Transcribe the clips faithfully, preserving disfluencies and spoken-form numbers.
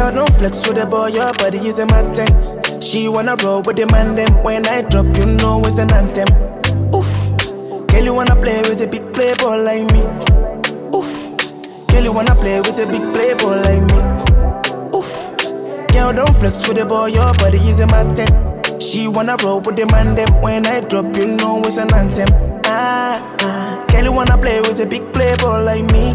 Girl, don't flex with the boy, your body is a matten. She wanna roll with the man, them. When I drop, you know it's an anthem. Oof. Girl, you wanna play with a big playboy like me. Oof. Girl, you wanna play with a big playboy like me. Oof. Girl, don't flex with the boy, your body is a matten. She wanna roll with the man, them. When I drop, you know it's an anthem. Ah, ah. Girl, you wanna play with a big playboy like me.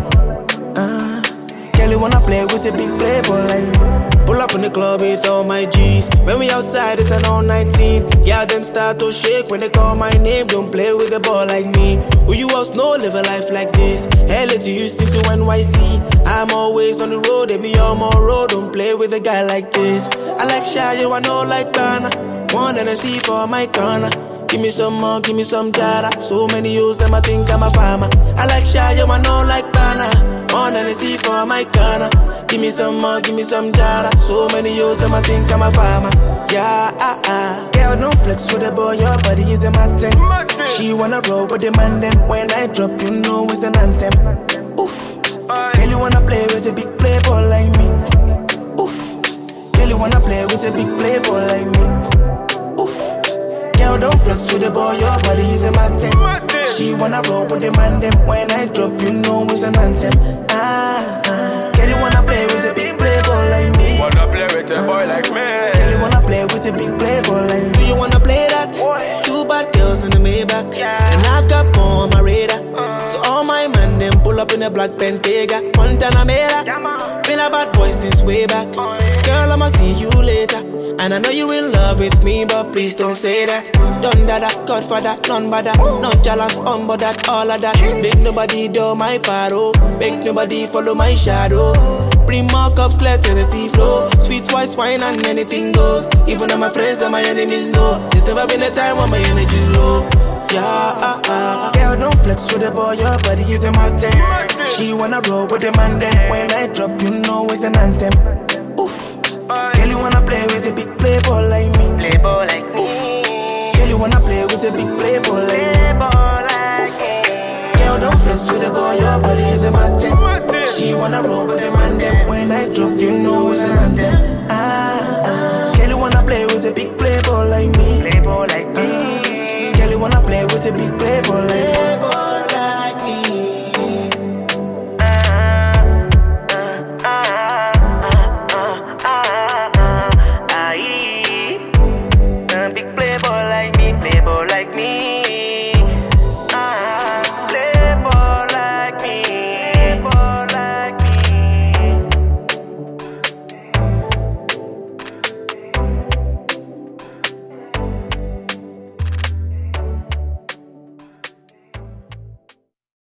Ah. Girl, you wanna play with a big playboy like me. Pull up in the club with all my G's. When we outside, it's an all nineteen. Yeah, them start to shake when they call my name. Don't play with a ball like me. Who you else know live a life like this? L A to Houston to N Y C. I'm always on the road, they be on my road. Don't play with a guy like this. I like Shy, you I know like Ghana. One and I see for my corner. Give me some more, give me some jara. So many years, them I think I'm a farmer. I like Shy, you I know like Ghana. One and I see for my corner. Give me some more, give me some jara. So many years, them I think I'm a farmer. Yeah, ah, ah. Girl, don't flex with the boy, your body is a matten. She wanna roll with the man, then when I drop, you know it's an anthem. Oof. Girl, you wanna play with a big playboy like me. Oof. Girl, you wanna play with a big playboy like me. Oof. Girl, don't flex with the boy, your body is a matten. She wanna roll with the man, then when I drop, you know it's an anthem. Ah, ah. Girl, you wanna play with a big playboy like me. Wanna play with a boy like me. Girl, you wanna play with a big playboy like me. Do you wanna play that? Two bad girls in the Maybach, and I've got more on my radar. So all my man them pull up in a black Bentayga, Montana Mera. Been a bad boy since way back. Girl, I'ma see you later. And I know you in love with me, but please don't say that. Done that, Godfather, none but that. Nonchalance, on but that, all of that. Make nobody do my paro. Make nobody follow my shadow. Bring more cups, let Tennessee flow. Sweet white wine and anything goes. Even though my friends and my enemies know. There's never been a time when my energy low. Yeah, ah, ah. Girl, don't flex with the boy, your body is a matten. She wanna roll with the man, then when I drop, you know it's an anthem. Oof. Girl, you wanna play with a big playboy like me. Playboy like me. Oof. Girl, you wanna play with a big playboy like me. Oof. Girl, don't flex with the boy, your body is a matten.